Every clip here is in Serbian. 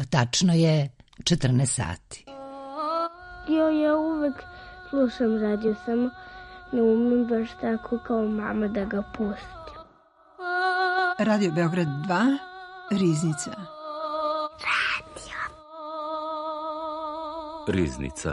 Tačno je 14 sati. Ja uvek slušam radio, samo ne umem baš tako kao mama da ga pustim. Radio Beograd 2, Riznica. Riznica.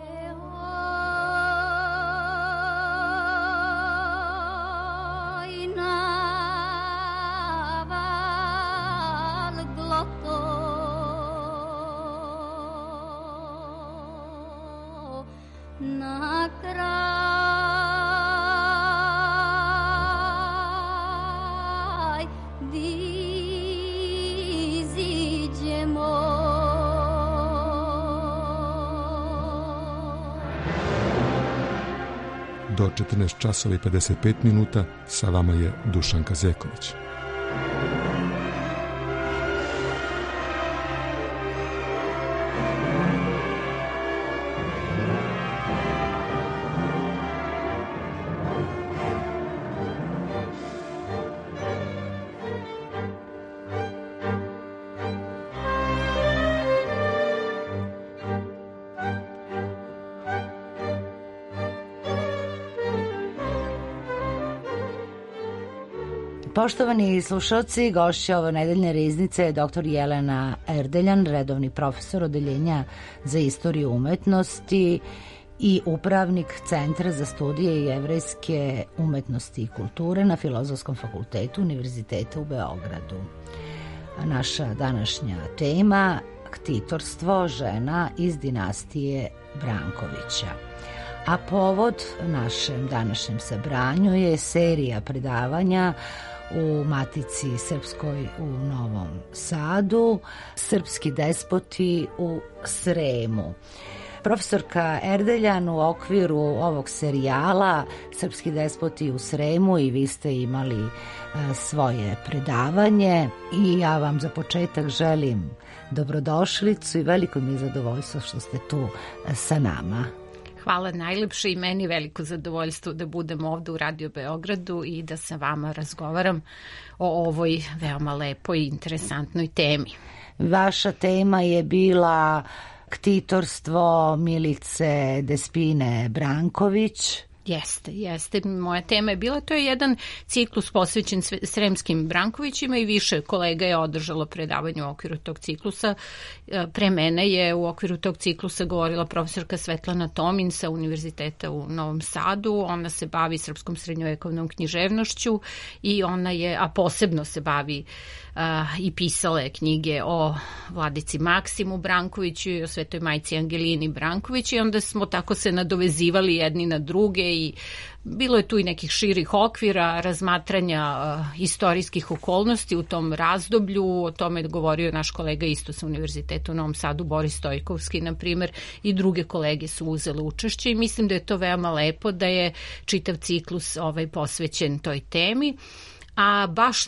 Do 14 časova i 55 minuta sa vama je Dušanka Zeković. Poštovani slušalci, gošća ove nedeljne riznice je dr. Jelena Erdeljan, redovni profesor Odeljenja za istoriju umetnosti i upravnik Centra za studije jevrejske umetnosti i kulture na Filozofskom fakultetu Univerziteta u Beogradu. Naša današnja tema: ktitorstvo žena iz dinastije Brankovića. A povod našem današnjem sabranju je serija predavanja u Matici Srpskoj u Novom Sadu, Srpski despoti u Sremu. Profesorka Erdeljan u okviru ovog serijala Srpski despoti u Sremu, i vi ste imali svoje predavanje, i ja vam za početak želim dobrodošlicu i veliko mi je zadovoljstvo što ste tu sa nama. Hvala najlepše, i meni veliko zadovoljstvo da budem ovde u Radio Beogradu i da sa vama razgovaram o ovoj veoma lepoj i interesantnoj temi. Vaša tema je bila ktitorstvo Milice Despine Branković. Jeste. Moja tema je bila, to je jedan ciklus posvećen sremskim Brankovićima i više kolega je održalo predavanje u okviru tog ciklusa. Pre mene je u okviru tog ciklusa govorila profesorka Svetlana Tomin sa Univerziteta u Novom Sadu. Ona se bavi srpskom srednjovekovnom književnošću i ona je, a posebno se bavi i pisala je knjige o vladici Maksimu Brankoviću i o svetoj majci Angelini Branković, i onda smo tako se nadovezivali jedni na druge i bilo je tu i nekih širih okvira razmatranja istorijskih okolnosti u tom razdoblju. O tome je govorio naš kolega isto sa Univerziteta u Novom Sadu, Boris Stojkovski, na primer, i druge kolege su uzele učešće, i mislim da je to veoma lepo da je čitav ciklus posvećen toj temi. A baš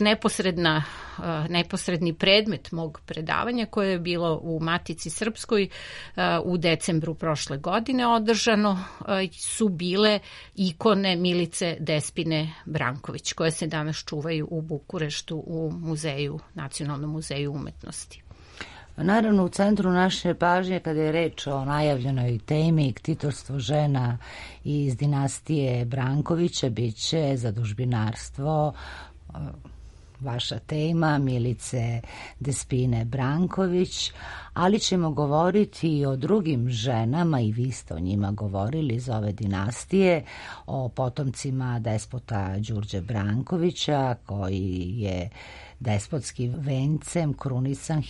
neposredni predmet mog predavanja, koje je bilo u Matici Srpskoj u decembru prošle godine održano, su bile ikone Milice Despine Branković, koje se danas čuvaju u Bukureštu u muzeju, Nacionalnom muzeju umetnosti. Naravno, u centru naše pažnje, kada je reč o najavljenoj temi ktitorstvo žena iz dinastije Brankovića, bit će zadužbinarstvo, vaša tema Milice Despine Branković, ali ćemo govoriti i o drugim ženama, i vi ste o njima govorili, iz ove dinastije, o potomcima despota Đurđe Brankovića, koji je despotskim vencem krunisan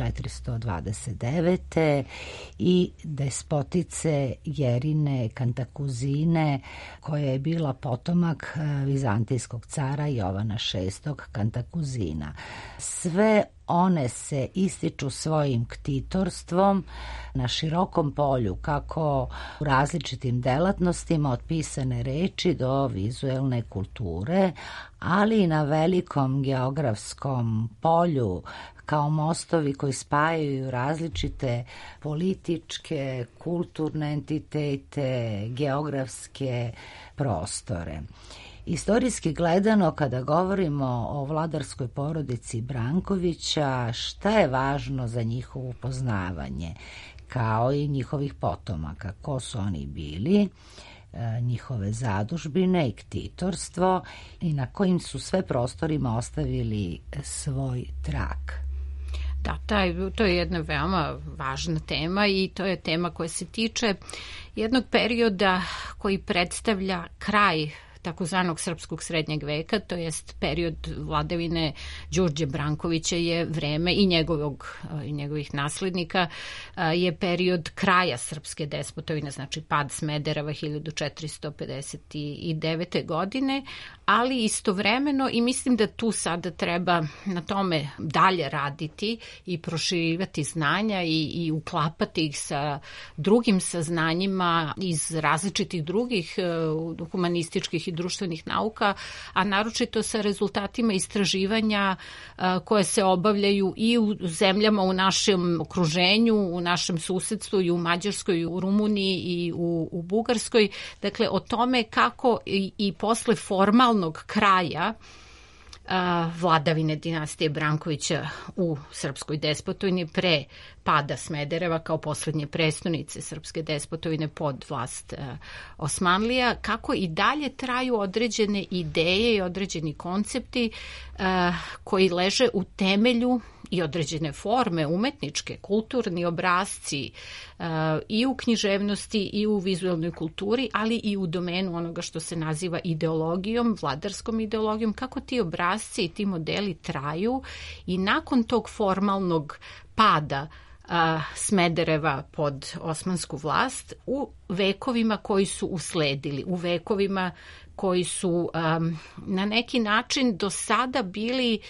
1429. i despotice Jerine Kantakuzine, koja je bila potomak vizantijskog cara Jovana VI Kantakuzina. Sve one se ističu svojim ktitorstvom na širokom polju, kako u različitim delatnostima od pisane reči do vizuelne kulture, ali i na velikom geografskom polju, kao mostovi koji spajaju različite političke, kulturne entitete, geografske prostore. Istorijski gledano, kada govorimo o vladarskoj porodici Brankovića, šta je važno za njihovo poznavanje, kao i njihovih potomaka, ko su oni bili, njihove zadužbine i ktitorstvo i na kojim su sve prostorima ostavili svoj trag? Da, to je jedna veoma važna tema i to je tema koja se tiče jednog perioda koji predstavlja kraj takozvanog srpskog srednjeg veka, to jest period vladavine Đurđe Brankovića je vreme i njegovih naslednika je period kraja srpske despotovine, znači pad Smedereva 1459. godine, ali istovremeno i mislim da tu sada treba na tome dalje raditi i proširivati znanja i uklapati ih sa drugim saznanjima iz različitih drugih humanističkih i društvenih nauka, a naročito sa rezultatima istraživanja koje se obavljaju i u zemljama u našem okruženju, u našem susedstvu i u Mađarskoj, i u Rumuniji i u Bugarskoj. Dakle, o tome kako i posle formalnog kraja vladavine dinastije Brankovića u srpskoj despotovini pre pada Smedereva kao poslednje prestonice srpske despotovine pod vlast Osmanlija, kako i dalje traju određene ideje i određeni koncepti koji leže u temelju i određene forme umetničke, kulturni obrasci i u književnosti i u vizualnoj kulturi, ali i u domenu onoga što se naziva ideologijom, vladarskom ideologijom, kako ti obrasci i ti modeli traju i nakon tog formalnog pada Smedereva pod osmansku vlast u vekovima koji su usledili, u vekovima koji su na neki način do sada bili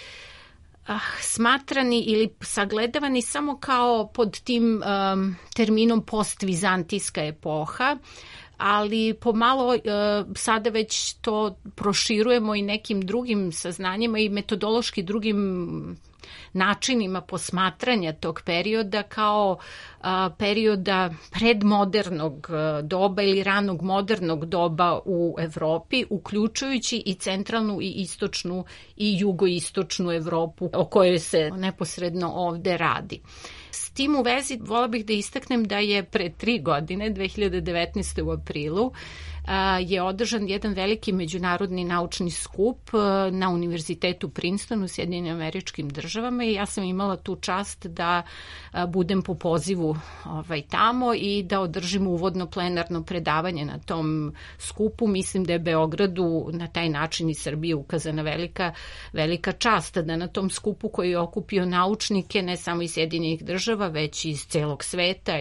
smatrani ili sagledavani samo kao pod tim terminom postvizantijska epoha, ali pomalo sada već to proširujemo i nekim drugim saznanjima i metodološki drugim načinima posmatranja tog perioda kao perioda predmodernog doba ili ranog modernog doba u Evropi, uključujući i centralnu i istočnu i jugoistočnu Evropu o kojoj se neposredno ovde radi. S tim u vezi vola bih da istaknem da je pre 3 godine, 2019. u aprilu, je održan jedan veliki međunarodni naučni skup na Univerzitetu Princeton u Sjedinjenim Američkim Državama i ja sam imala tu čast da budem po pozivu tamo i da održim uvodno plenarno predavanje na tom skupu. Mislim da je Beogradu na taj način i Srbiji ukazana velika čast da na tom skupu koji je okupio naučnike ne samo iz Sjedinjenih Država, već iz celog sveta,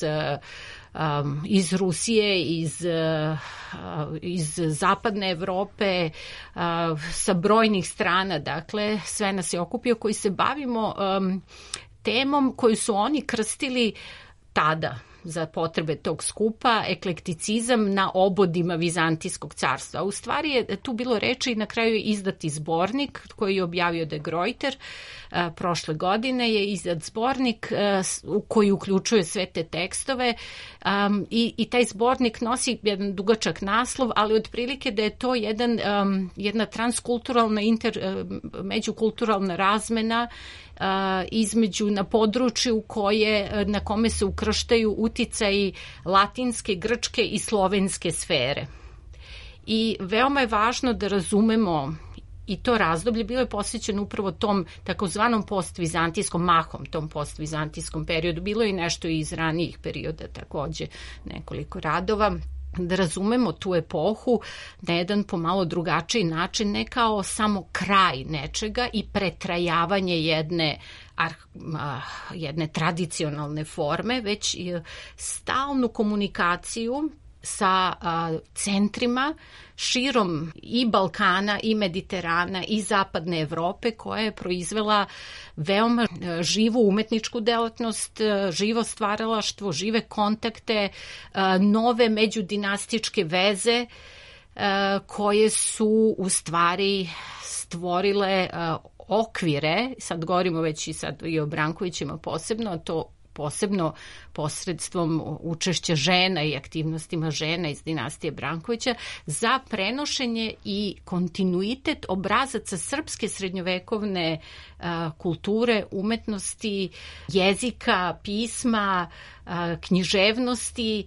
iz Rusije, iz zapadne Evrope, sa brojnih strana, dakle, sve nas je okupio koji se bavimo temom koju su oni krstili tada za potrebe tog skupa, eklekticizam na obodima Vizantijskog carstva. U stvari je tu bilo reči i na kraju je izdati zbornik koji je objavio De Gruyter. Prošle godine je izdat zbornik koji uključuje sve te tekstove i taj zbornik nosi jedan dugačak naslov, ali otprilike da je to jedna transkulturalna, međukulturalna razmena na području na kome se ukrštaju uticaji latinske, grčke i slovenske sfere. I veoma je važno da razumemo i to razdoblje bilo je posvećeno upravo tom takozvanom postvizantijskom mahom, tom postvizantijskom periodu. Bilo je i nešto iz ranijih perioda, takođe nekoliko radova. Da razumemo tu epohu na jedan pomalo drugačiji način, ne kao samo kraj nečega i pretrajavanje jedne tradicionalne forme, već stalnu komunikaciju sa centrima širom i Balkana i Mediterana i zapadne Evrope koja je proizvela veoma živu umetničku delatnost, živo stvaralaštvo, žive kontakte, nove međudinastičke veze koje su u stvari stvorile okvire, sad govorimo već i o Brankovićima posebno, to posebno posredstvom učešća žena i aktivnostima žena iz dinastije Brankovića, za prenošenje i kontinuitet obrazaca srpske srednjovekovne kulture, umetnosti, jezika, pisma, književnosti,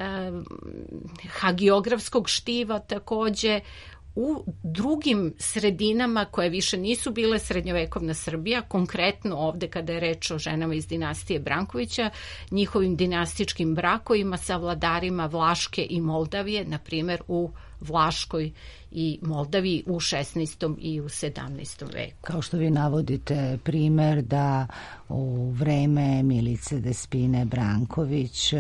hagiografskog štiva takođe, u drugim sredinama koje više nisu bile srednjovekovna Srbija, konkretno ovde kada je reč o ženama iz dinastije Brankovića, njihovim dinastičkim brakovima sa vladarima Vlaške i Moldavije, na primer u Vlaškoj i Moldaviji u 16. i u 17. veku. Kao što vi navodite primer da u vreme Milice Despine Branković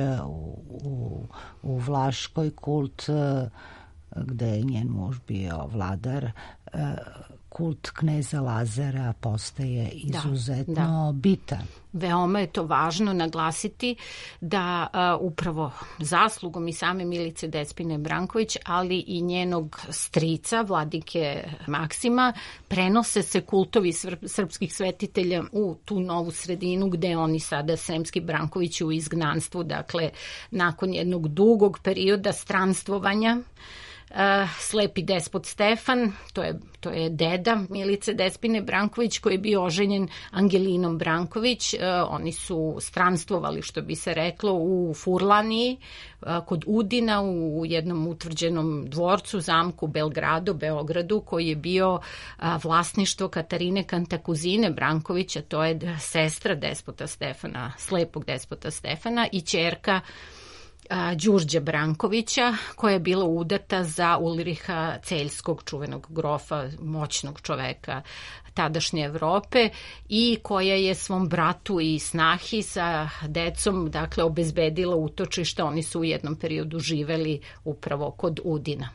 u Vlaškoj kult, gde je njen muž bio vladar, kult kneza Lazara postaje izuzetno bitan. Veoma je to važno naglasiti da upravo zaslugom i same Milice Despine Branković, ali i njenog strica, vladike Maksima, prenose se kultovi srpskih svetitelja u tu novu sredinu gde oni sada, Sremski Brankovići, u izgnanstvu, dakle nakon jednog dugog perioda stranstvovanja. Slepi despot Stefan, to je deda Milice Despine Branković, koji je bio oženjen Angelinom Branković. Oni su stranstvovali, što bi se reklo, u Furlaniji, kod Udina, u jednom utvrđenom dvorcu, zamku Belgrado, Beogradu, koji je bio vlasništvo Katarine Kantakuzine Brankovića, to je sestra despota Stefana, slepog despota Stefana i ćerka Đurđa Brankovića, koja je bila udata za Ulriha Celjskog, čuvenog grofa, moćnog čoveka tadašnje Evrope, i koja je svom bratu i snahi sa decom, dakle, obezbedila utočište. Oni su u jednom periodu živeli upravo kod Udina.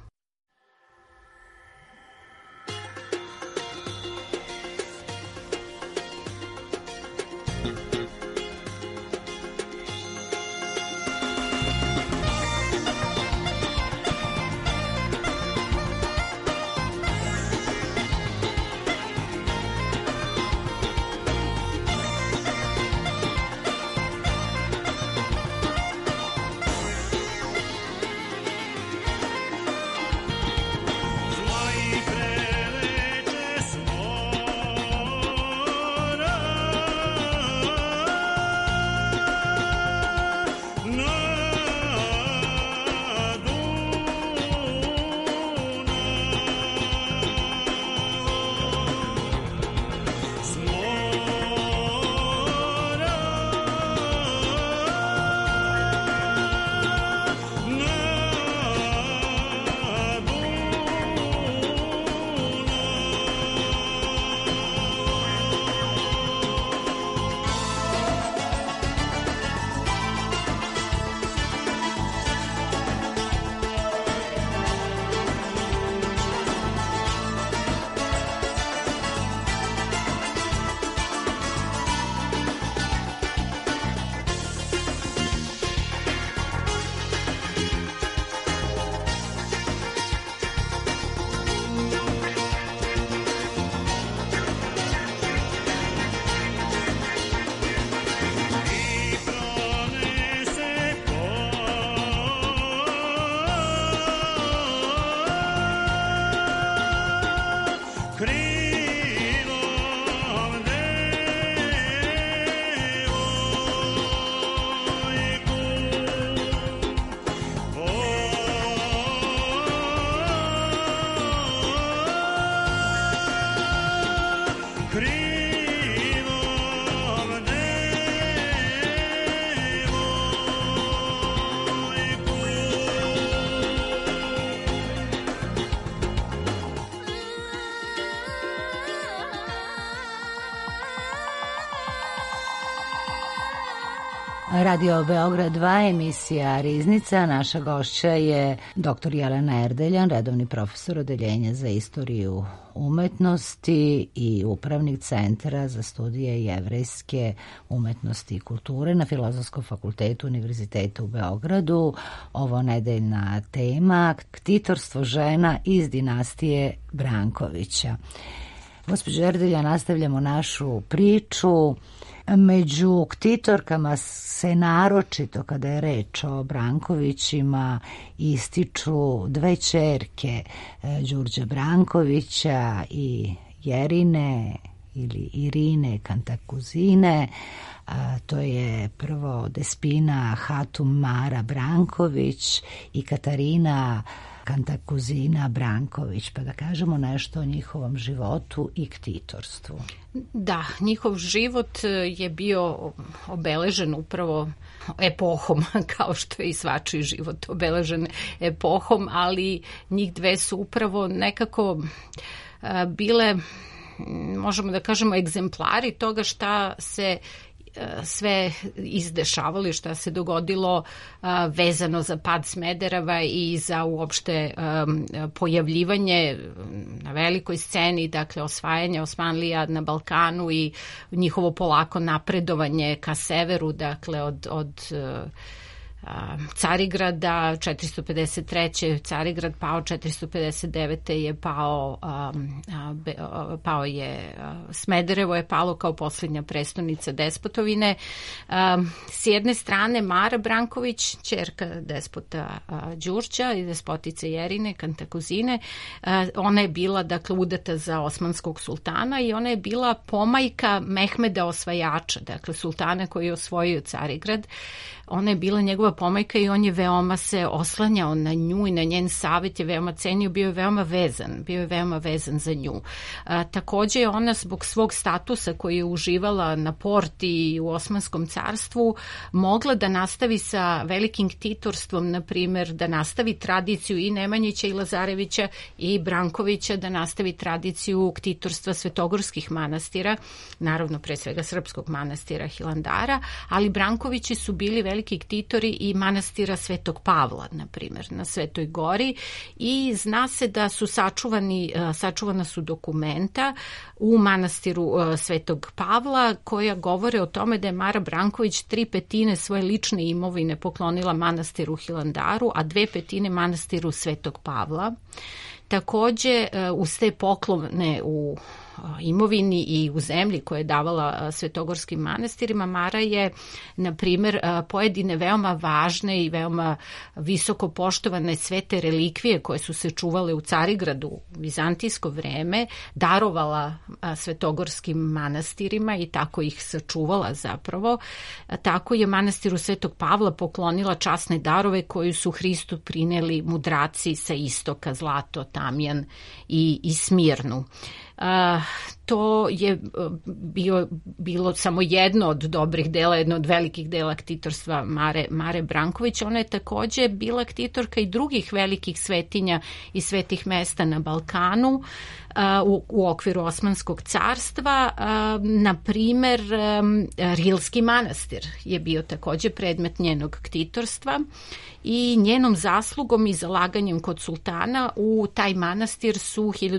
Radio Beograd 2, emisija Riznica. Naša gošća je dr. Jelena Erdeljan, redovni profesor Odeljenja za istoriju umetnosti i upravnik Centra za studije jevrejske umetnosti i kulture na Filozofskom fakultetu Univerziteta u Beogradu. Ovo nedeljna tema: ktitorstvo žena iz dinastije Brankovića. Gospođo Erdelja, nastavljamo našu priču. Među ktitorkama se naročito, kada je reč o Brankovićima, ističu dve ćerke Đurđa Brankovića i Jerine ili Irine Kantakuzine. To je prvo Despina Hatum Mara Branković i Katarina Kantakuzina Branković, pa da kažemo nešto o njihovom životu i ktitorstvu. Da, njihov život je bio obeležen upravo epohom, kao što je i svačiji život obeležen epohom, ali njih dve su upravo nekako bile, možemo da kažemo, egzemplari toga šta se sve izdešavalo i šta se dogodilo vezano za pad Smedereva i za uopšte pojavljivanje na velikoj sceni, dakle osvajanje Osmanlija na Balkanu i njihovo polako napredovanje ka severu, dakle od Carigrada 453. Carigrad pao, 459. je pao je Smederevo je palo kao posljednja prestonica despotovine. S jedne strane Mara Branković, ćerka despota Đurđa i despotice Jerine Kantakuzine, ona je bila dakle udata za osmanskog sultana i ona je bila pomajka Mehmeda osvajača, dakle sultana koji je osvojio Carigrad. Ona je bila njegova pomajka i on je veoma se oslanjao na nju i na njen savjet je veoma cenio, bio je veoma vezan za nju. Takođe je ona zbog svog statusa koji je uživala na porti i u Osmanskom carstvu mogla da nastavi sa velikim ktitorstvom, na primjer da nastavi tradiciju i Nemanjića i Lazarevića i Brankovića, da nastavi tradiciju ktitorstva svetogorskih manastira, naravno pre svega srpskog manastira Hilandara, ali Brankovići su bili veliki ktitori i manastira Svetog Pavla, na primjer, na Svetoj Gori, i zna se da su sačuvana su dokumenta u manastiru Svetog Pavla koja govore o tome da je Mara Branković 3/5 svoje lične imovine poklonila manastiru Hilandaru, a 2/5 manastiru Svetog Pavla. Takođe, uz te poklone u imovini i u zemlji koje je davala svetogorskim manastirima, Mara je, na primjer, pojedine veoma važne i veoma visoko poštovane svete relikvije koje su se čuvale u Carigradu u vizantijsko vreme, darovala svetogorskim manastirima i tako ih sačuvala zapravo. Tako je manastiru Svetog Pavla poklonila časne darove koji su Hristu prineli mudraci sa istoka, zlato, tamjan i smirnu. To je bilo samo jedno od dobrih dela, jedno od velikih dela ktitorstva Mare Branković. Ona je takođe bila ktitorka i drugih velikih svetinja i svetih mesta na Balkanu u okviru Osmanskog carstva. Na primer, Rilski manastir je bio takođe predmet njenog ktitorstva i njenom zaslugom i zalaganjem kod sultana u taj manastir su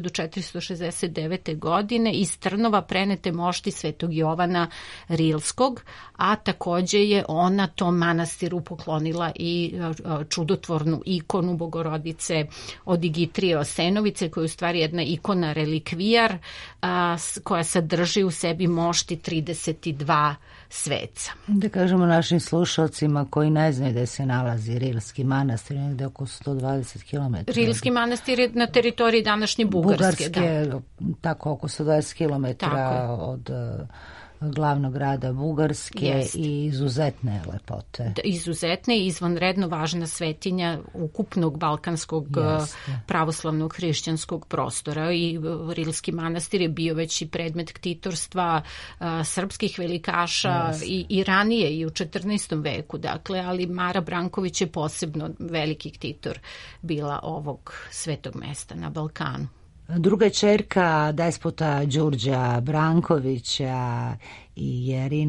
1469. godine iz Trnova prenete mošti Svetog Jovana Rilskog, a takođe je ona tom manastiru poklonila i čudotvornu ikonu Bogorodice Odigitrije Osenovice, koja je u stvari jedna ikona relikvijar koja sadrži u sebi mošti 32 sveca. Da kažemo našim slušalcima koji ne znaju da se nalazi Rilski manastir, negde oko 120 km. Rilski manastir je na teritoriji današnje Bugarske. Da. Tako oko 120 km od glavnog grada Bugarske i izuzetne lepote. Izuzetne i izvanredno važna svetinja ukupnog balkanskog pravoslavnog hrišćanskog prostora i Rilski manastir je bio već i predmet ktitorstva srpskih velikaša i ranije i u 14. veku, dakle, ali Mara Branković je posebno veliki ktitor bila ovog svetog mesta na Balkanu. Druga ćerka despota Đurđa Brankovića i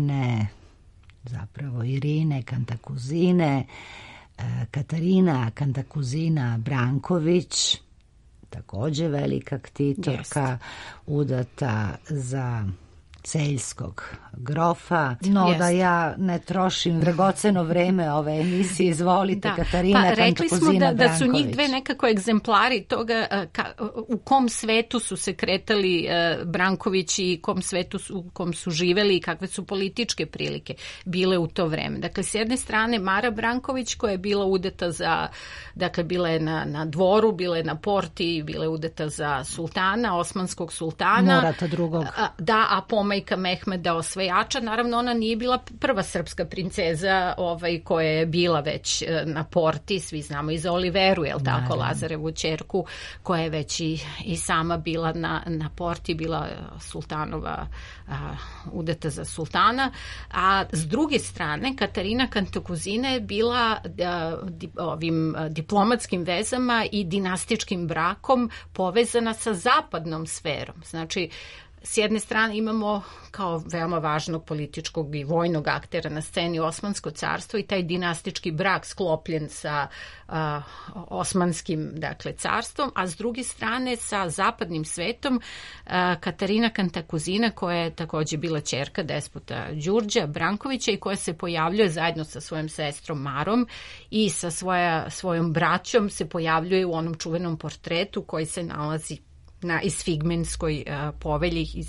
Irine Kantakuzine, Katarina Kantakuzina Branković, takođe velika ktitorka, udata za celjskog grofa. No, da ja ne trošim dragoceno vreme ove emisije, izvolite, Katarina Kantakuzina Branković. Rekli smo da su njih dve nekako egzemplari toga u kom svetu su se kretali Brankovići i u kom su živeli i kakve su političke prilike bile u to vreme. Dakle, s jedne strane Mara Branković koja je bila udeta za, dakle, bila je na dvoru, bila je na porti, bila je udeta za sultana, osmanskog sultana. Murata drugog. Da, a pomajka Mehmeda osvajača. Naravno, ona nije bila prva srpska princeza koja je bila već na porti. Svi znamo i za Oliveru, jel tako, Lazarevu ćerku, koja je već i sama bila na porti, bila sultanova udeta za sultana. A s druge strane, Katarina Kantakuzina je bila ovim diplomatskim vezama i dinastičkim brakom povezana sa zapadnom sferom. Znači, s jedne strane imamo kao veoma važnog političkog i vojnog aktera na sceni Osmansko carstvo i taj dinastički brak sklopljen sa Osmanskim, dakle, carstvom, a s druge strane sa zapadnim svetom Katarina Kantakuzina, koja je takođe bila ćerka despota Đurđa Brankovića i koja se pojavljuje zajedno sa svojom sestrom Marom i sa svojom braćom se pojavljuje u onom čuvenom portretu koji se nalazi na Isfigmenskoj povelji iz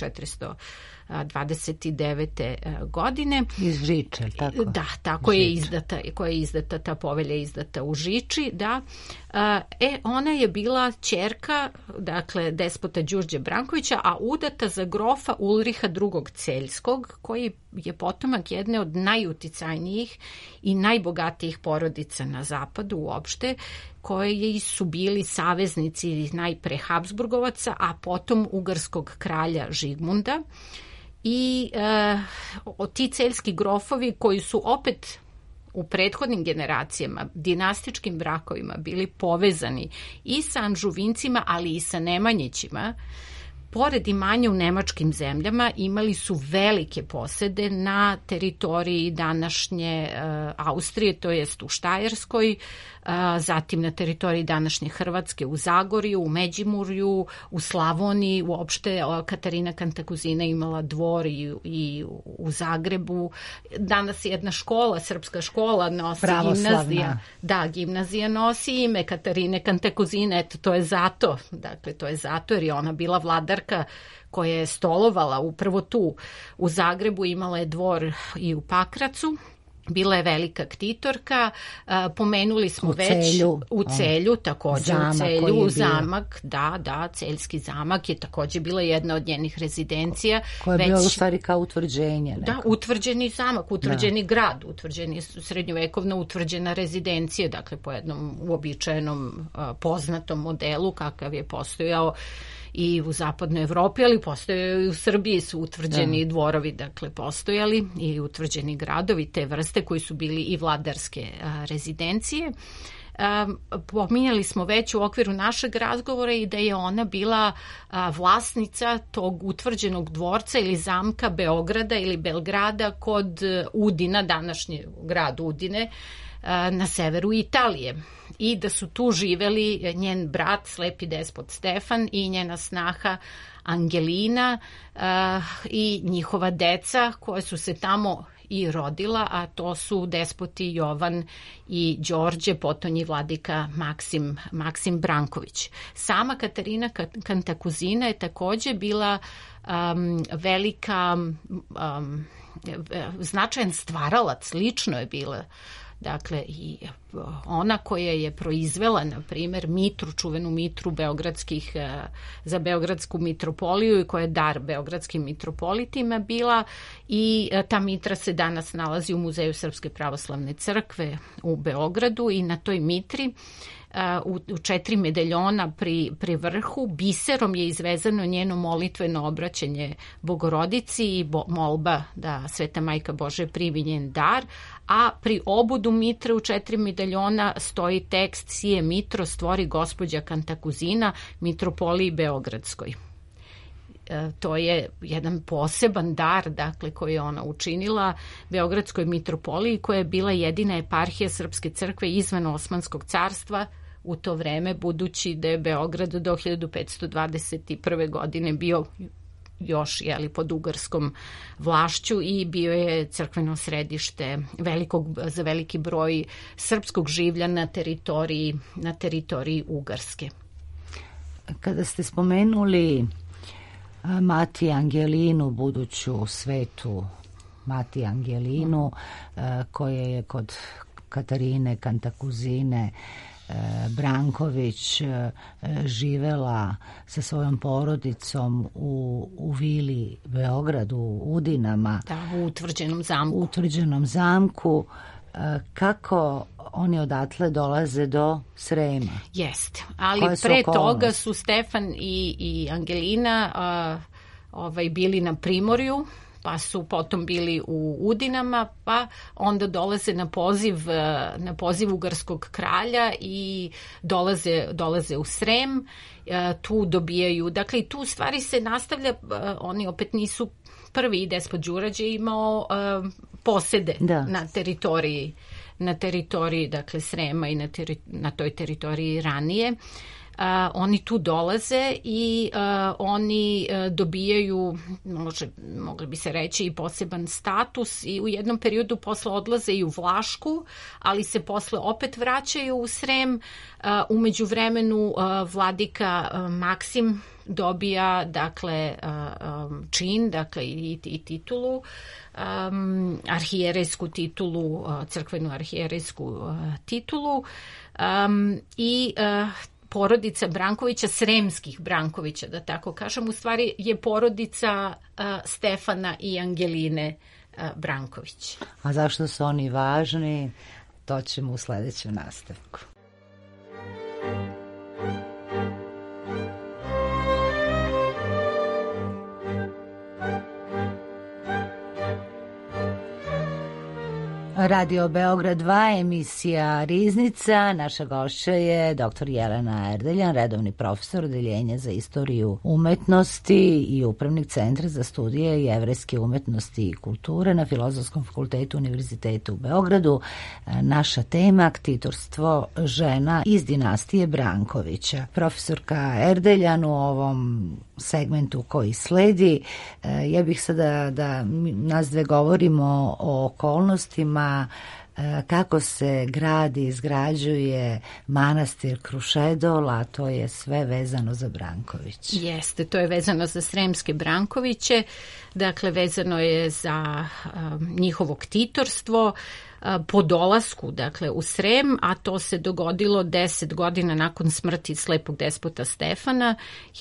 1429. godine. Iz Žiče, tako? Da, tako je izdata, koja je izdata, ta povelja je izdata u Žiči, da. Ona je bila ćerka, dakle, despota Đurđe Brankovića, a udata za grofa Ulriha II. Celjskog, koji je potomak jedne od najuticajnijih i najbogatijih porodica na zapadu uopšte, koji su bili saveznici najpre Habsburgovaca, a potom ugarskog kralja Žigmunda. I ti celjski grofovi koji su opet u prethodnim generacijama dinastičkim brakovima bili povezani i sa Anžuvincima, ali i sa Nemanjićima, pored imanja u nemačkim zemljama imali su velike posede na teritoriji današnje Austrije, to jest u Štajerskoj, zatim na teritoriji današnje Hrvatske, u Zagorju, u Međimurju, u Slavoniji. Uopšte Katarina Kantakuzina imala dvor i u Zagrebu. Danas jedna škola, srpska škola nosi gimnazija. Da, gimnazija nosi ime Katarine Kantakuzine, eto, to je zato. Dakle, to je zato jer je ona bila vladarka koja je stolovala upravo tu u Zagrebu, imala je dvor i u Pakracu. Bila je velika ktitorka, pomenuli smo u Celju, takođe u Celju, zamak, da, Celjski zamak je takođe bila jedna od njenih rezidencija. Koja je bila u stvari kao utvrđenje. Da, utvrđeni zamak, utvrđeni grad, srednjovekovna utvrđena rezidencija, dakle po jednom uobičajenom poznatom modelu kakav je postojao i u zapadnoj Evropi, ali postoje i u Srbiji su utvrđeni dvorovi, dakle postojali i utvrđeni gradovi te vrste koji su bili i vladarske rezidencije. Pominjali smo već u okviru našeg razgovora i da je ona bila vlasnica tog utvrđenog dvorca ili zamka Beograda ili Belgrada kod Udina, današnji grad Udine, na severu Italije, i da su tu živeli njen brat, slepi despot Stefan, i njena snaha Angelina i njihova deca koja su se tamo i rodila, a to su despoti Jovan i Đorđe, potonji vladika Maksim Branković. Sama Katarina Kantakuzina je takođe bila velika, značajan stvaralac, lično je bila. Dakle, i ona koja je proizvela, na primjer, mitru, čuvenu mitru za Beogradsku mitropoliju i koja je dar beogradskim mitropolitima bila, i ta mitra se danas nalazi u Muzeju Srpske pravoslavne crkve u Beogradu, i na toj mitri u 4 medaljona pri vrhu biserom je izvezano njeno molitveno obraćanje Bogorodici i molba da Sveta Majka Božja primi njen dar, a pri obudu mitre u 4 medaljona stoji tekst Sije mitro stvori gospođa Kantakuzina mitropoliji Beogradskoj. To je jedan poseban dar, dakle, koji je ona učinila Beogradskoj mitropoliji, koja je bila jedina eparhija Srpske crkve izvan Osmanskog carstva u to vreme, budući da je Beograd do 1521. godine bio još pod ugarskom vlašću i bio je crkveno središte za veliki broj srpskog življa na teritoriji Ugarske. Kada ste spomenuli Mati Angelinu, buduću svetu Mati Angelinu, koja je kod Katarine Kantakuzine Branković živela sa svojom porodicom u vili Beogradu, u Udinama. Da, u utvrđenom zamku. Kako oni odatle dolaze do Srema? Jeste, ali pre toga su Stefan i Angelina bili na Primorju, pa su potom bili u Udinama, pa onda dolaze na poziv ugarskog kralja i dolaze u Srem, tu dobijaju, dakle i tu stvari se nastavlja, oni opet nisu prvi, Despot Đurađe imao posede na teritoriji dakle Srema i na toj teritoriji ranije. Oni tu dolaze i oni dobijaju, mogli bi se reći, i poseban status i u jednom periodu posle odlaze i u Vlašku, ali se posle opet vraćaju u Srem. U međuvremenu vladika Maksim dobija dakle čin, dakle i titulu, arhijerejsku titulu, crkvenu arhijerejsku titulu i porodica Brankovića, Sremskih Brankovića, da tako kažem, u stvari je porodica Stefana i Angeline Branković. A zašto su oni važni? To ćemo u sledećem nastavku. Radio Beograd 2, emisija Riznica. Naša gošća je dr. Jelena Erdeljan, redovni profesor Odeljenja za istoriju umetnosti i upravnik Centra za studije jevrejske umetnosti i kulture na Filozofskom fakultetu Univerziteta u Beogradu. Naša tema: ktitorstvo žena iz dinastije Brankovića. Profesorka Erdeljan, u ovom segmentu koji sledi, ja bih sada da nas dve govorimo o okolnostima kako se gradi, izgrađuje manastir Krušedol, a to je sve vezano za Branković. Jeste, to je vezano za Sremske Brankoviće, dakle vezano je za njihovo ktitorstvo po dolasku, dakle, u Srem, a to se dogodilo 10 godina nakon smrti slepog despota Stefana,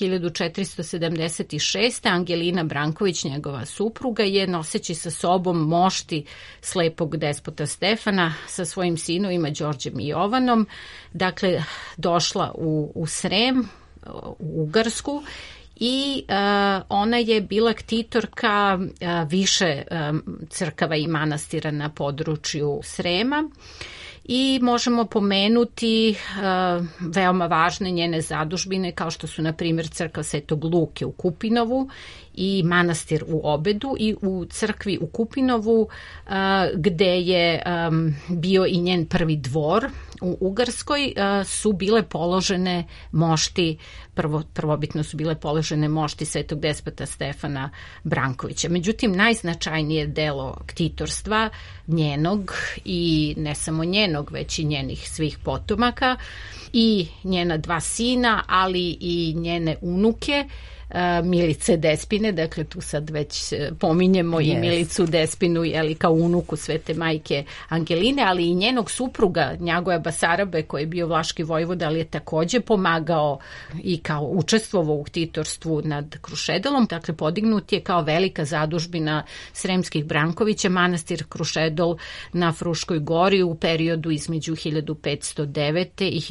1476. Angelina Branković, njegova supruga, je noseći sa sobom mošti slepog despota Stefana sa svojim sinovima Đorđem i Jovanom, dakle, došla u Srem, u Ugarsku, i ona je bila ktitorka više crkava i manastira na području Srema i možemo pomenuti veoma važne njene zadužbine kao što su na primjer crkva Svetog Luke u Kupinovu i manastir u Obedu, i u crkvi u Kupinovu gde je bio i njen prvi dvor u Ugarskoj su bile položene mošti, prvobitno su bile položene mošti svetog despota Stefana Brankovića. Međutim, najznačajnije delo ktitorstva njenog, i ne samo njenog, već i njenih svih potomaka i njena dva sina, ali i njene unuke, Milice Despine, dakle tu sad već pominjemo i Milicu Despinu kao unuku svete majke Angeline, ali i njenog supruga Njagoja Basarabe, koji je bio vlaški vojvoda, ali je takođe pomagao i kao učestvovao u ktitorstvu nad Krušedolom. Dakle, podignut je kao velika zadužbina Sremskih Brankovića manastir Krušedol na Fruškoj gori u periodu između 1509. i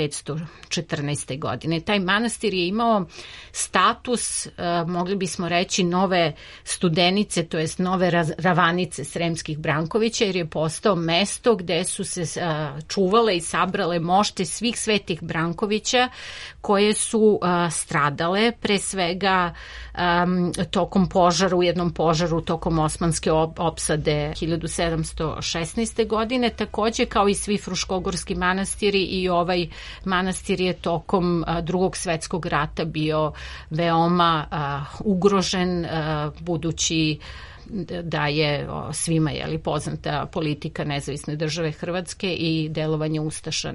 1514. godine. Taj manastir je imao status, mogli bismo reći, nove studenice, to jest nove ravanice Sremskih Brankovića, jer je postao mesto gde su se čuvale i sabrale mošte svih svetih Brankovića koje su stradale, pre svega tokom požara, u jednom požaru tokom osmanske opsade 1716. godine, takođe kao i svi fruškogorski manastiri, i ovaj manastir je tokom Drugog svetskog rata bio veoma veoma ugrožen, budući da je svima poznata politika Nezavisne države Hrvatske i delovanje ustaša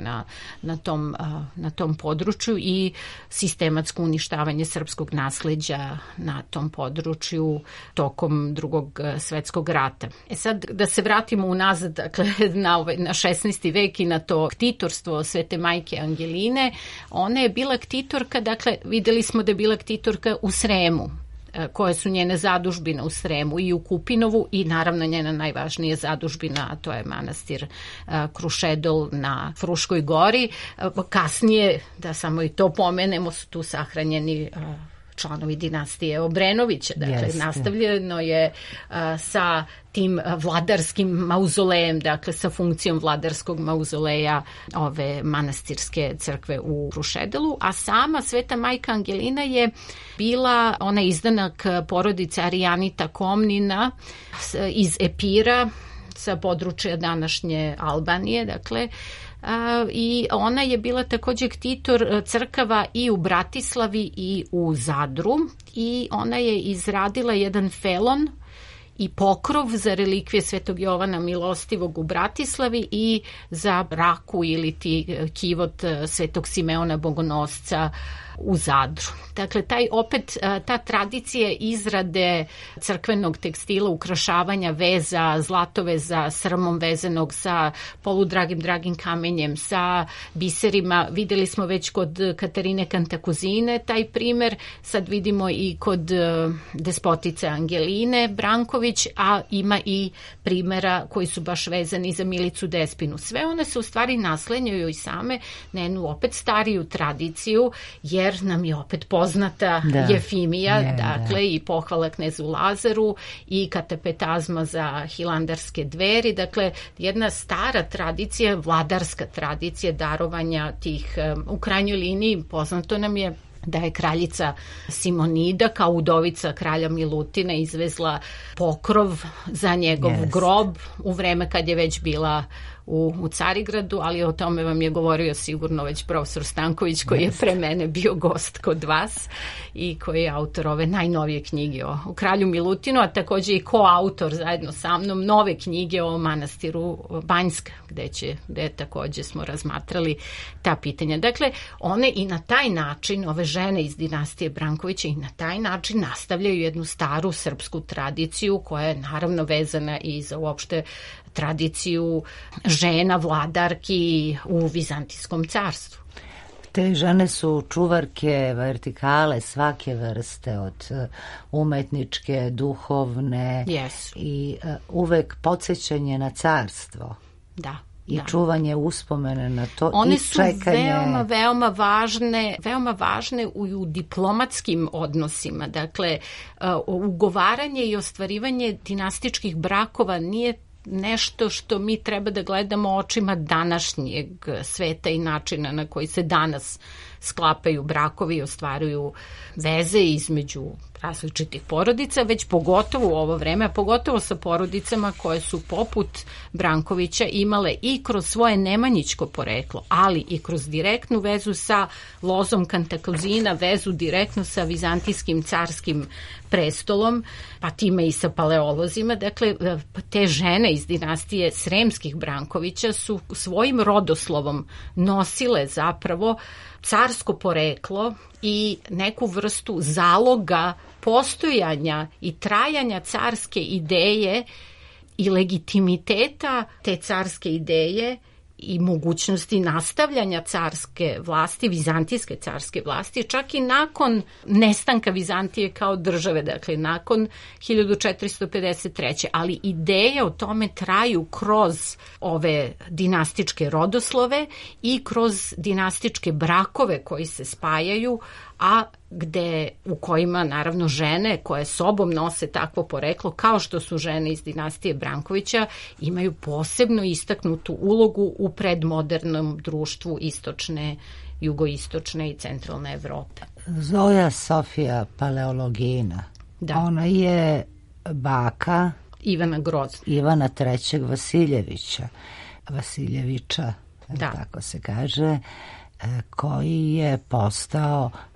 na tom području i sistematsko uništavanje srpskog nasleđa na tom području tokom Drugog svetskog rata. Sad da se vratimo unazad, dakle, na 16. vek i na to ktitorstvo Svete majke Angeline. Ona je bila ktitorka, dakle videli smo da je bila ktitorka u Sremu, koje su njene zadužbine u Sremu i u Kupinovu i naravno njena najvažnija zadužbina, a to je manastir Krušedol na Fruškoj gori. Kasnije, da samo i to pomenemo, su tu sahranjeni članovi dinastije Obrenovića. Dakle, nastavljeno je sa tim vladarskim mauzolejem, dakle sa funkcijom vladarskog mauzoleja ove manastirske crkve u Krušedelu, a sama Sveta majka Angelina je bila onaj izdanak porodice Arijanita Komnina iz Epira, sa područja današnje Albanije, dakle, i ona je bila takođe ktitor crkava i u Bratislavi i u Zadru i ona je izradila jedan felon i pokrov za relikvije Svetog Jovana Milostivog u Bratislavi i za raku ili kivot Svetog Simeona Bogonosca u Zadru. Dakle, ta tradicija izrade crkvenog tekstila, ukrašavanja veza, zlatoveza, srmom vezanog sa poludragim kamenjem, sa biserima, videli smo već kod Katarine Kantakuzine taj primer, sad vidimo i kod despotice Angeline Branković, a ima i primera koji su baš vezani za Milicu Despinu. Sve one se u stvari naslenjaju i same na jednu opet stariju tradiciju, jer nam je opet poznata Jefimija, dakle i pohvala knezu Lazaru i katapetazma za hilandarske dveri, dakle jedna stara tradicija, vladarska tradicija darovanja tih, u krajnjoj liniji poznato nam je da je kraljica Simonida kao udovica kralja Milutina izvezla pokrov za njegov grob u vreme kad je već bila u Carigradu, ali o tome vam je govorio sigurno već profesor Stanković, koji je pre mene bio gost kod vas i koji je autor ove najnovije knjige o kralju Milutinu, a takođe i koautor zajedno sa mnom nove knjige o manastiru Banjska, gde takođe smo razmatrali ta pitanja. Dakle, one i na taj način, ove žene iz dinastije Brankovića, i na taj način nastavljaju jednu staru srpsku tradiciju koja je naravno vezana i za uopšte tradiciju žena vladarki u Vizantijskom carstvu. Te žene su čuvarke vertikale svake vrste, od umetničke, duhovne i uvek podsjećanje na carstvo. Da. I čuvanje uspomene na to. One su veoma važne u diplomatskim odnosima. Dakle, ugovaranje i ostvarivanje dinastičkih brakova nije nešto što mi treba da gledamo očima današnjeg sveta i načina na koji se danas sklapaju brakovi i ostvaruju veze između različitih porodica, već pogotovo u ovo vreme, a pogotovo sa porodicama koje su poput Brankovića imale i kroz svoje nemanjičko poreklo, ali i kroz direktnu vezu sa lozom Kantakuzina, vezu direktno sa vizantijskim carskim prestolom, pa time i sa paleolozima. Dakle, te žene iz dinastije Sremskih Brankovića su svojim rodoslovom nosile zapravo carsko poreklo i neku vrstu zaloga postojanja i trajanja carske ideje i legitimiteta te carske ideje i mogućnosti nastavljanja carske vlasti, vizantijske carske vlasti, čak i nakon nestanka Vizantije kao države, dakle nakon 1453. Ali ideje o tome traju kroz ove dinastičke rodoslove i kroz dinastičke brakove koji se spajaju, a u kojima naravno žene koje sobom nose takvo poreklo, kao što su žene iz dinastije Brankovića, imaju posebno istaknutu ulogu u predmodernom društvu istočne, jugoistočne i centralne Evrope. Zoja Sofija Paleologina, ona je baka Ivana Grozna. Ivana III. Vasiljevića, tako se kaže, koji je postao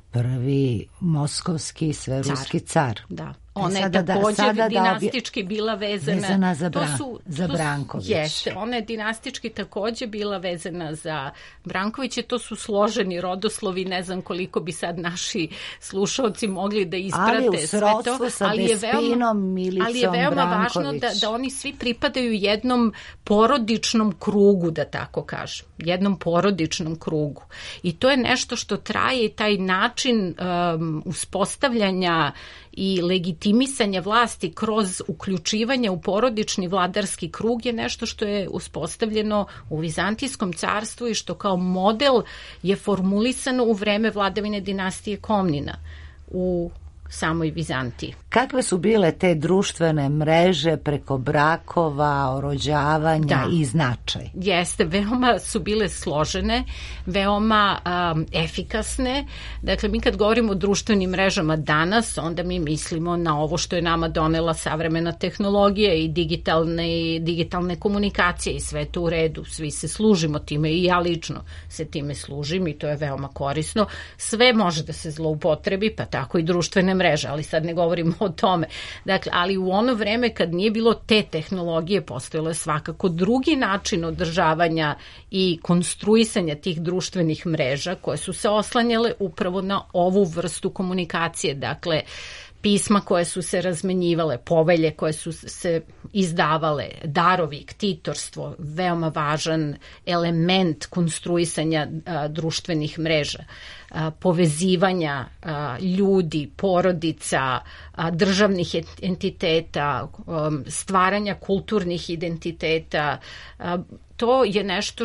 prvi moskovski sveruski car. Da. Ona je također dinastički bila vezana za Branković. Jeste, ona je dinastički također bila vezana za Brankoviće. To su složeni rodoslovi, ne znam koliko bi sad naši slušalci mogli da isprate sve to. Ali je veoma važno da oni svi pripadaju jednom porodičnom krugu, da tako kažem. Jednom porodičnom krugu. I to je nešto što traje i taj način uspostavljanja i legitimisanja vlasti kroz uključivanje u porodični vladarski krug je nešto što je uspostavljeno u Vizantijskom carstvu i što kao model je formulisano u vreme vladavine dinastije Komnina u samoj Vizantiji. Kakve su bile te društvene mreže preko brakova, orođavanja i značaj? Jeste, veoma su bile složene, veoma efikasne. Dakle, mi kad govorimo o društvenim mrežama danas, onda mi mislimo na ovo što je nama donela savremena tehnologija i digitalne komunikacije i sve to u redu. Svi se služimo time i ja lično se time služim i to je veoma korisno. Sve može da se zloupotrebi, pa tako i društvene mreže, ali sad ne govorimo o tome. Dakle, ali u ono vreme kad nije bilo te tehnologije, postojalo je svakako drugi način održavanja i konstruisanja tih društvenih mreža koje su se oslanjale upravo na ovu vrstu komunikacije. Dakle, pisma koje su se razmenjivale, povelje koje su se izdavale, darovi, ktitorstvo, veoma važan element konstruisanja društvenih mreža, povezivanja ljudi, porodica, državnih entiteta, stvaranja kulturnih identiteta. To je nešto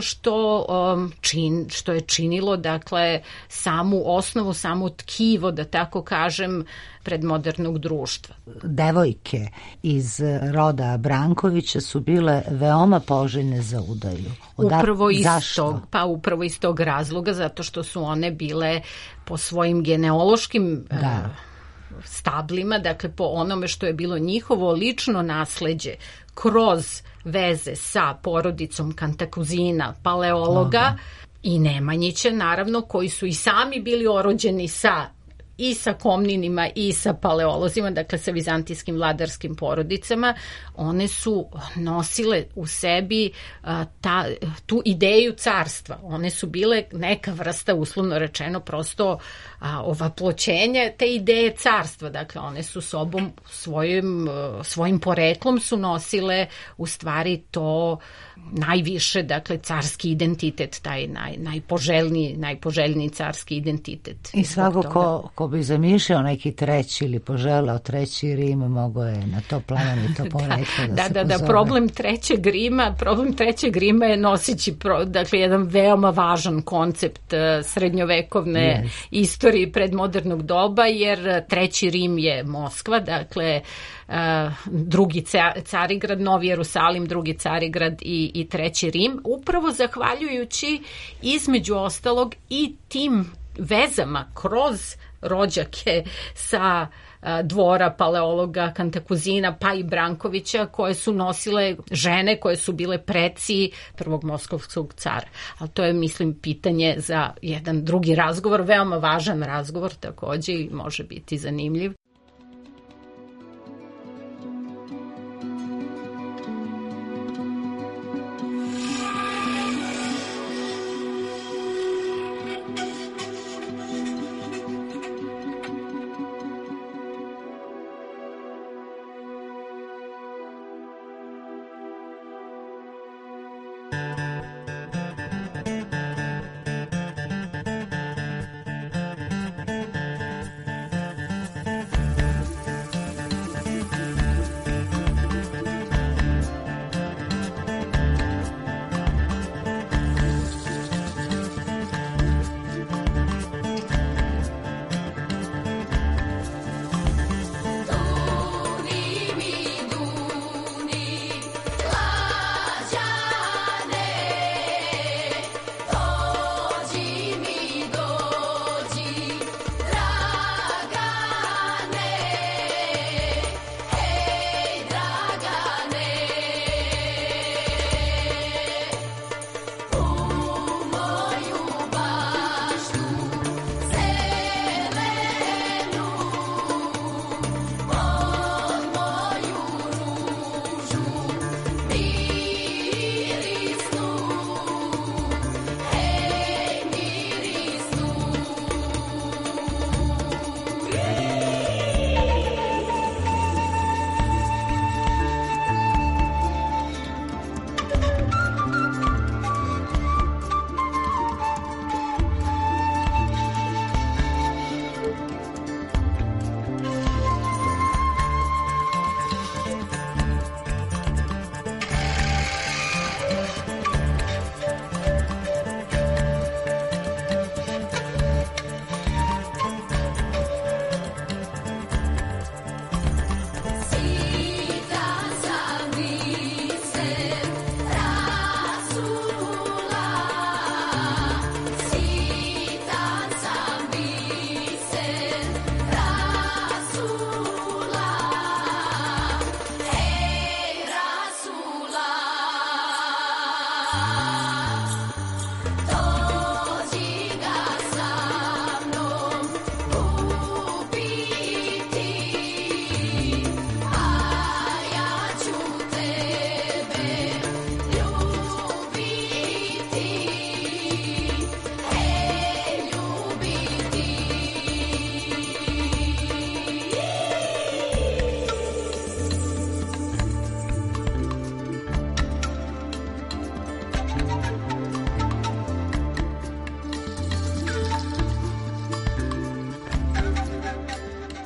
što je činilo, dakle, samu osnovu, samo tkivo, da tako kažem, predmodernog društva. Devojke iz roda Brankovića su bile veoma poželjne za udaju. Upravo iz tog razloga, zato što su one bile po svojim genealoškim stablima, dakle po onome što je bilo njihovo lično nasleđe kroz veze sa porodicom Kantakuzina, Paleologa i Nemanjića, naravno, koji su i sami bili orođeni i sa Komninima i sa Paleolozima, dakle sa vizantijskim vladarskim porodicama. One su nosile u sebi tu ideju carstva. One su bile neka vrsta, uslovno rečeno, prosto ovaploćenje te ideje carstva. Dakle, one su sobom, svojim poreklom su nosile u stvari to najviše, dakle, carski identitet, taj najpoželjniji carski identitet. I svako ko bi zamišljao neki treći ili poželao treći Rim, mogo je na to plemenito poreklo da se pozove. Da, problem trećeg Rima je noseći, dakle, jedan veoma važan koncept srednjovekovne istorije predmodernog doba, jer treći Rim je Moskva, dakle, drugi Carigrad, Novi Jerusalim, drugi Carigrad i treći Rim, upravo zahvaljujući između ostalog i tim vezama kroz rođake sa dvora Paleologa, Kantakuzina, pa i Brankovića, koje su nosile žene koje su bile preci prvog moskovskog cara. Ali to je, mislim, pitanje za jedan drugi razgovor, veoma važan razgovor također i može biti zanimljiv.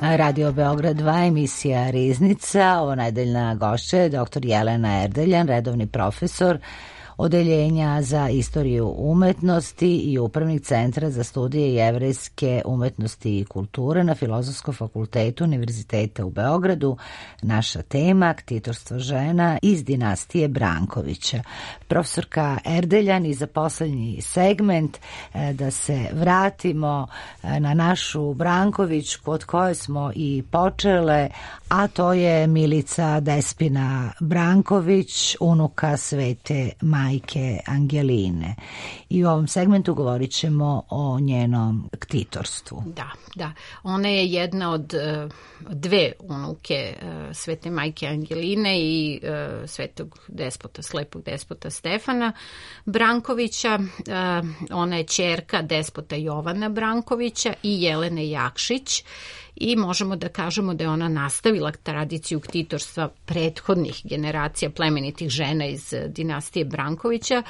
Radio Beograd 2, emisija Riznica. Ovo nedeljna gošća je dr. Jelena Erdeljan, redovni profesor Odeljenja za istoriju umetnosti i upravnik Centra za studije jevrejske umetnosti i kulture na Filozofskom fakultetu Univerziteta u Beogradu. Naša tema, ktitorstvo žena iz dinastije Brankovića. Profesorka Erdeljan, i za poslednji segment da se vratimo na našu Brankovićku od koje smo i počele, a to je Milica Despina Branković, unuka svete majke Angeline. I u ovom segmentu govorit ćemo o njenom ktitorstvu. Da. Ona je jedna od dve unuke svete majke Angeline i svetog despota, slepog despota Stefana Brankovića. Ona je ćerka despota Jovana Brankovića i Jelene Jakšić. I možemo da kažemo da je ona nastavila tradiciju ktitorstva prethodnih generacija plemenitih žena iz dinastije Brankovića.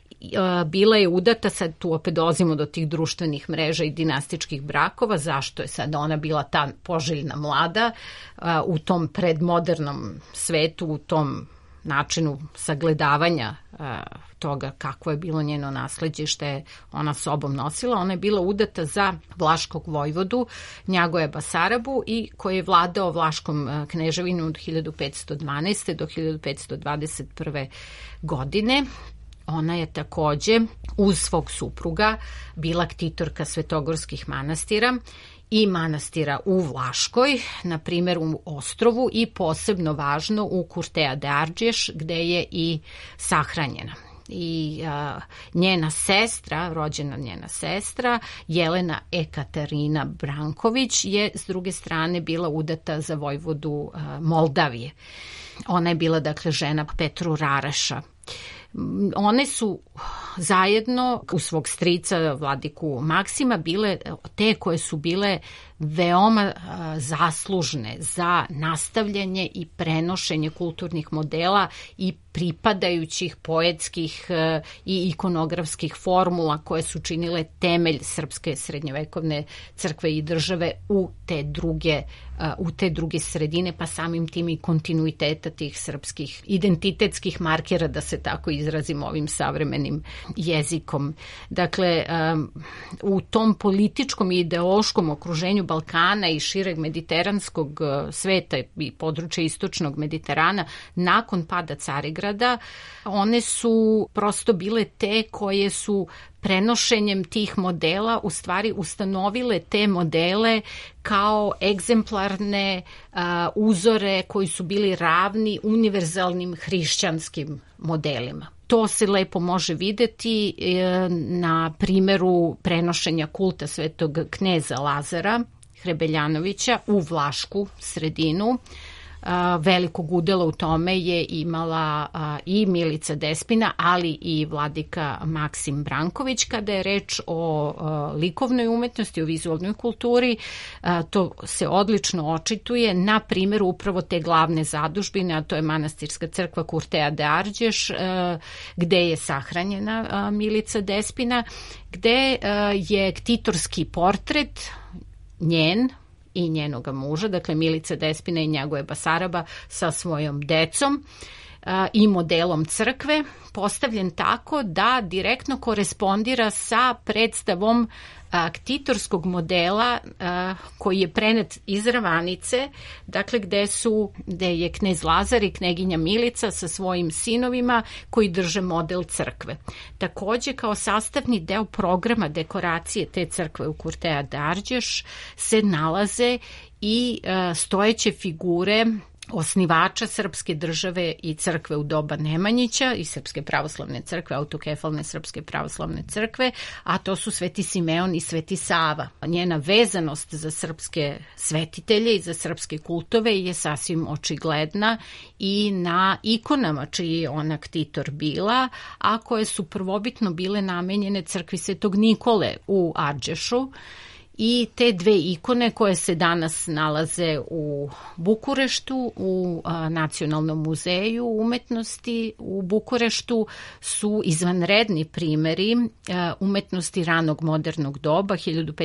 Bila je udata, sad tu opet dolazimo do tih društvenih mreža i dinastičkih brakova, zašto je sad ona bila ta poželjna mlada u tom predmodernom svetu, u tom načinu sagledavanja toga kako je bilo njeno nasleđe, što je ona sobom nosila. Ona je bila udata za vlaškog vojvodu Njagoja Basarabu i koji je vladao Vlaškom kneževinom od 1512. do 1521. godine. Ona je takođe uz svog supruga bila ktitorka svetogorskih manastira i manastira u Vlaškoj, na primjer u Ostrovu i posebno važno u Kurtea de Arđeš, gde je i sahranjena. I njena sestra, rođena njena sestra, Jelena Ekaterina Branković, je s druge strane bila udata za vojvodu Moldavije. Ona je bila, dakle, žena Petru Rareša. One su zajedno u svog strica vladiku Maksima bile te koje su bile veoma zaslužne za nastavljanje i prenošenje kulturnih modela i pripadajućih poetskih i ikonografskih formula koje su činile temelj srpske srednjovekovne crkve i države u te druge sredine, pa samim tim i kontinuiteta tih srpskih identitetskih markera, da se tako izrazim ovim savremenim jezikom. Dakle, u tom političkom i ideološkom okruženju Balkana i šireg mediteranskog sveta i područja istočnog Mediterana nakon pada Carigrada, one su prosto bile te koje su prenošenjem tih modela u stvari ustanovile te modele kao egzemplarne uzore koji su bili ravni univerzalnim hrišćanskim modelima. To se lepo može videti na primjeru prenošenja kulta svetog kneza Lazara Hrebeljanovića u Vlašku sredinu. Velikog udela u tome je imala i Milica Despina, ali i vladika Maksim Branković. Kada je reč o likovnoj umetnosti, o vizualnoj kulturi, to se odlično očituje na primjeru upravo te glavne zadužbine, a to je manastirska crkva Kurtea de Arđeš, gde je sahranjena Milica Despina, gde je ktitorski portret njen i njenoga muža, dakle Milica Despina i Njagoje Basaraba sa svojom decom i modelom crkve, postavljen tako da direktno korespondira sa predstavom ktitorskog koji je prenet iz Ravanice, dakle gde je knez Lazar i kneginja Milica sa svojim sinovima koji drže model crkve. Takođe, kao sastavni deo programa dekoracije te crkve u Kurtea de Arđeš se nalaze i stojeće figure osnivača srpske države i crkve u doba Nemanjića i Srpske pravoslavne crkve, autokefalne Srpske pravoslavne crkve, a to su Sveti Simeon i Sveti Sava. Njena vezanost za srpske svetitelje i za srpske kultove je sasvim očigledna i na ikonama čiji je ona ktitor bila, a koje su prvobitno bile namenjene crkvi Svetog Nikole u Arđešu. i te dve ikone koje se danas nalaze u Bukureštu, u Nacionalnom muzeju umetnosti u Bukureštu su izvanredni primeri umetnosti ranog modernog doba.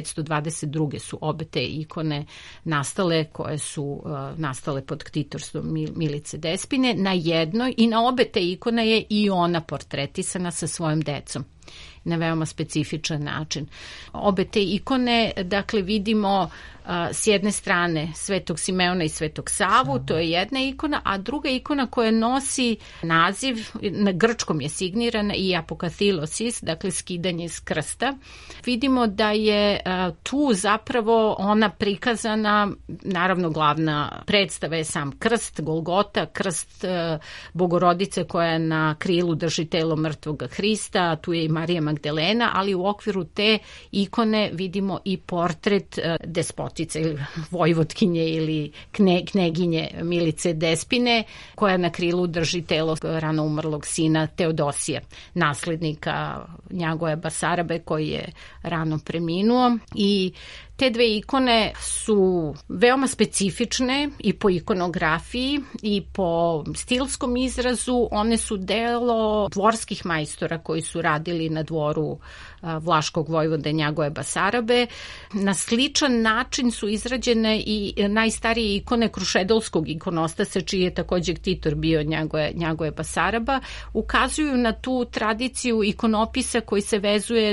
1522. su obe te ikone nastale, koje su nastale pod ktitorstvom Milice Despine. Na jednoj i na obe te ikone je i ona portretisana sa svojom decom na veoma specifičan način. Obe te ikone, dakle, vidimo s jedne strane Svetog Simeona i Svetog Savu, to je jedna ikona, a druga ikona koja nosi naziv, na grčkom je signirana i apokathilosis, dakle skidanje s krsta. Vidimo da je tu zapravo ona prikazana, naravno glavna predstava je sam krst, Golgota, krst Bogorodice koja na krilu drži telo mrtvoga Hrista, tu je i Marija Magdalena, ali u okviru te ikone vidimo i portret despotice ili vojvotkinje ili kneginje Milice Despine, koja na krilu drži telo rano umrlog sina Teodosija, naslednika Njagoja Basarabe koji je rano preminuo. I te dve ikone su veoma specifične i po ikonografiji i po stilskom izrazu. One su delo dvorskih majstora koji su radili na dvoru vlaškog vojvode Njagoja Basarabe. Na sličan način su izrađene i najstarije ikone Krušedolskog ikonostasa, čiji je takođe ktitor bio Njagoja Basaraba. Ukazuju na tu tradiciju ikonopisa koji se vezuje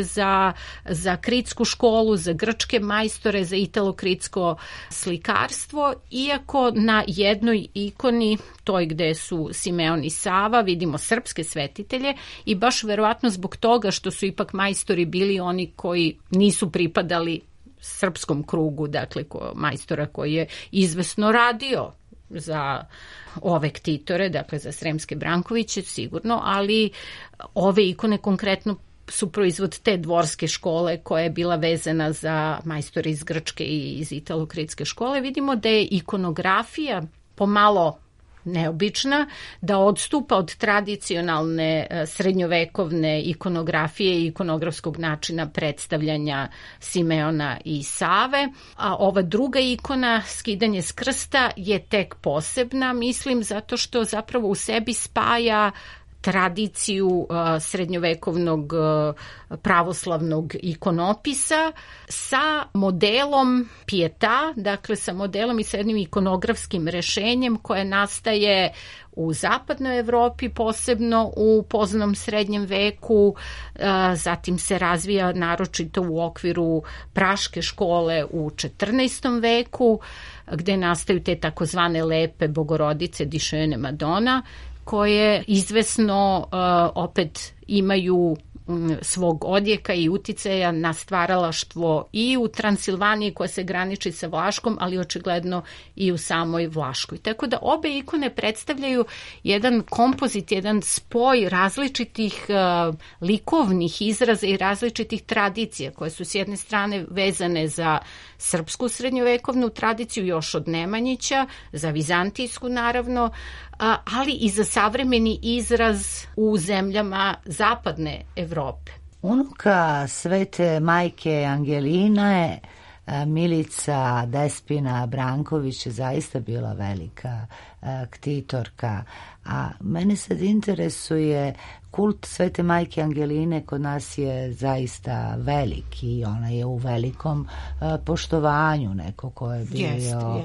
za kritsku školu, za grčke majstore, za italokritsko slikarstvo, iako na jednoj ikoni, toj gde su Simeon i Sava, vidimo srpske svetitelje i baš verovatno zbog toga što su ipak majstori bili oni koji nisu pripadali srpskom krugu, dakle majstora koji je izvesno radio za ove ktitore, dakle za Sremske Brankoviće sigurno, ali ove ikone konkretno su proizvod te dvorske škole koja je bila vezana za majstore iz Grčke i iz italokritske škole. Vidimo da je ikonografija pomalo neobična, da odstupa od tradicionalne srednjovekovne ikonografije i ikonografskog načina predstavljanja Simeona i Save. A ova druga ikona, skidanje s krsta, je tek posebna, mislim, zato što zapravo u sebi spaja tradiciju srednjovekovnog pravoslavnog ikonopisa sa modelom Pieta, dakle sa modelom i sa jednim ikonografskim rešenjem koje nastaje u zapadnoj Evropi, posebno u poznom srednjem veku, zatim se razvija naročito u okviru praške škole u 14. veku, gde nastaju te takozvane lepe bogorodice, Die schöne Madonna, koje izvesno opet imaju svog odjeka i uticaja na stvaralaštvo i u Transilvaniji koja se graniči sa Vlaškom, ali očigledno i u samoj Vlaškoj. Tako da obe ikone predstavljaju jedan kompozit, jedan spoj različitih likovnih izraza i različitih tradicija koje su s jedne strane vezane za srpsku srednjovekovnu tradiciju još od Nemanjića, za vizantijsku naravno, ali i za savremeni izraz u zemljama zapadne Evrope. Unuka Svete majke Angeline, Milica Despina Branković je zaista bila velika ktitorka, a mene sad interesuje kult Svete majke Angeline kod nas je zaista veliki i ona je u velikom poštovanju, neko ko je bio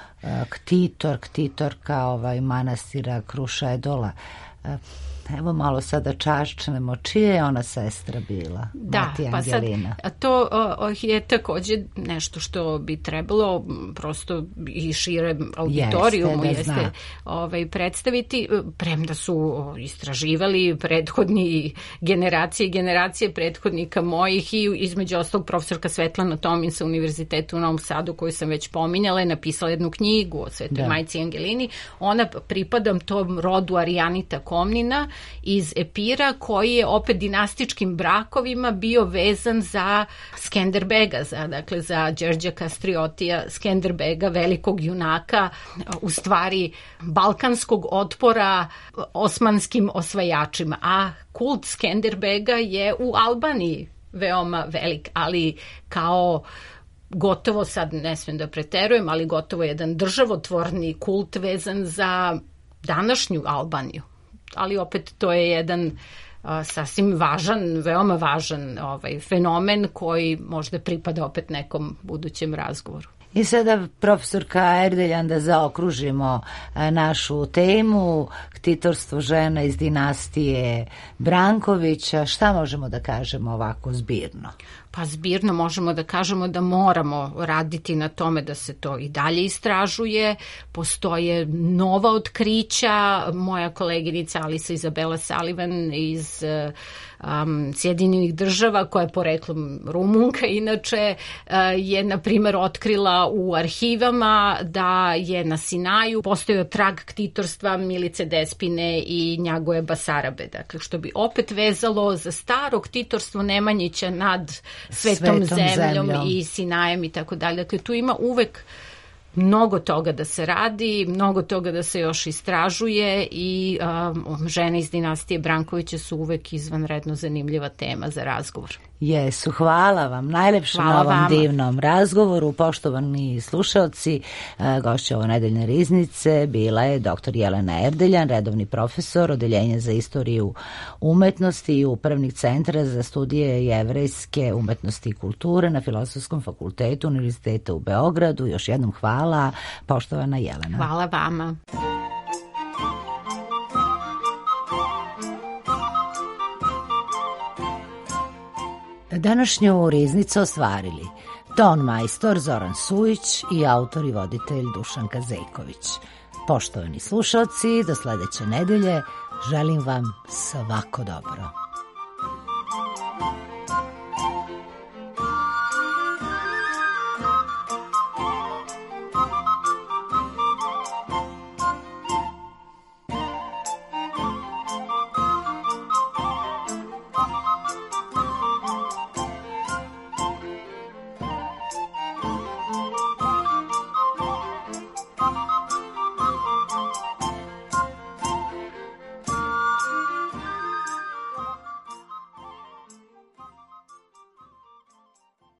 ktitorka manastira Krušedola. Evo malo sada čašćemo, čija je ona sestra bila? Da, pa sad, to je takođe nešto što bi trebalo prosto i šire auditorijumu predstaviti, premda su istraživali prethodni generacije prethodnika mojih i između ostalog profesorka Svetlana Tomin sa Univerziteta u Novom Sadu koju sam već pominjala je napisala jednu knjigu o Svetoj majci Angelini. Ona pripada tom rodu Arijanita Komnina iz Epira, koji je opet dinastičkim brakovima bio vezan za Skenderbega, za Đerđa Kastriotija Skenderbega, velikog junaka, u stvari balkanskog otpora osmanskim osvajačima. A kult Skenderbega je u Albaniji veoma velik, ali kao gotovo, sad ne smijem da preterujem, ali gotovo jedan državotvorni kult vezan za današnju Albaniju. Ali opet to je jedan sasvim važan, veoma važan fenomen koji možda pripada opet nekom budućem razgovoru. I sada, profesorka Erdeljan, da zaokružimo našu temu, ktitorstvo žena iz dinastije Brankovića. Šta možemo da kažemo ovako zbirno? Pa zbirno možemo da kažemo da moramo raditi na tome da se to i dalje istražuje. Postoje nova otkrića. Moja koleginica Alisa Izabela Sullivan iz Sjedinjenih država, koja je poreklom Rumunka inače, je na primjer otkrila u arhivama da je na Sinaju postojao trag ktitorstva Milice Despine i Njagoje Basarabe. Dakle, što bi opet vezalo za staro ktitorstvo Nemanjića nad Svetom zemljom i Sinajem i tako dalje. Dakle, tu ima uvek mnogo toga da se radi, mnogo toga da se još istražuje i žene iz dinastije Brankovića su uvek izvanredno zanimljiva tema za razgovor. Jesu, hvala vam najlepše na ovom divnom razgovoru. Poštovani slušaoci, gošća ovo nedeljne riznice bila je dr. Jelena Erdeljan, redovni profesor Odeljenja za istoriju umetnosti i upravnik Centra za studije jevrejske umetnosti i kulture na Filozofskom fakultetu Univerziteta u Beogradu. Još jednom hvala, poštovana Jelena. Hvala vama. Današnju riznicu ostvarili ton majstor Zoran Sujić i autor i voditelj Dušanka Zejković. Poštovani slušalci, do sledeće nedelje želim vam svako dobro.